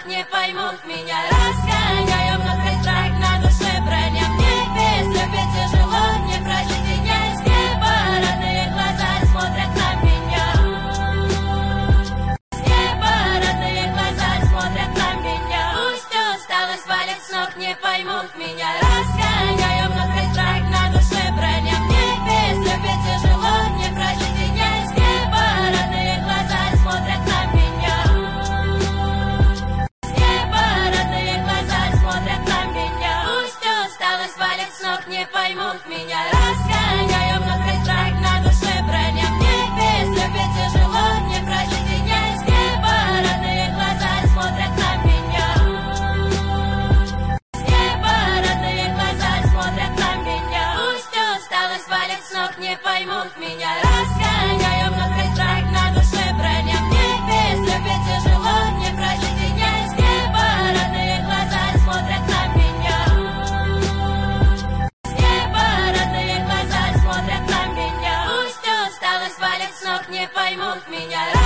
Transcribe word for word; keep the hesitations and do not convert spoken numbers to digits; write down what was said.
ног, не поймут меня. Разгоняю внутри страх, на душе броня. Мне без любви тяжело, не прожить и не с неба. Родные глаза смотрят на меня. С неба родные глаза смотрят на меня. Пусть усталость валит с ног, не поймут меня. Разгоняю внутри страх, на душе броня. Мне без любви тяжело, не прожить и не с неба. Родные глаза смотрят на меня. С неба родные глаза смотрят на меня. Пусть усталость валит с ног, не поймут меня. Разгоняю внутри страх, на душе броня. Мне без любви тяжело, не прожить и не с неба. Родные глаза смотрят на меня. С неба родные глаза смотрят на меня. Пусть усталость валит с ног, не поймут меня. Разгоняю внутри страх, на душе броня. Мне без любви тяжело, не прожить и не с неба. Родные глаза смотрят на меня. С неба родные глаза смотрят на меня. Пусть усталость валит с ног, не поймут меня.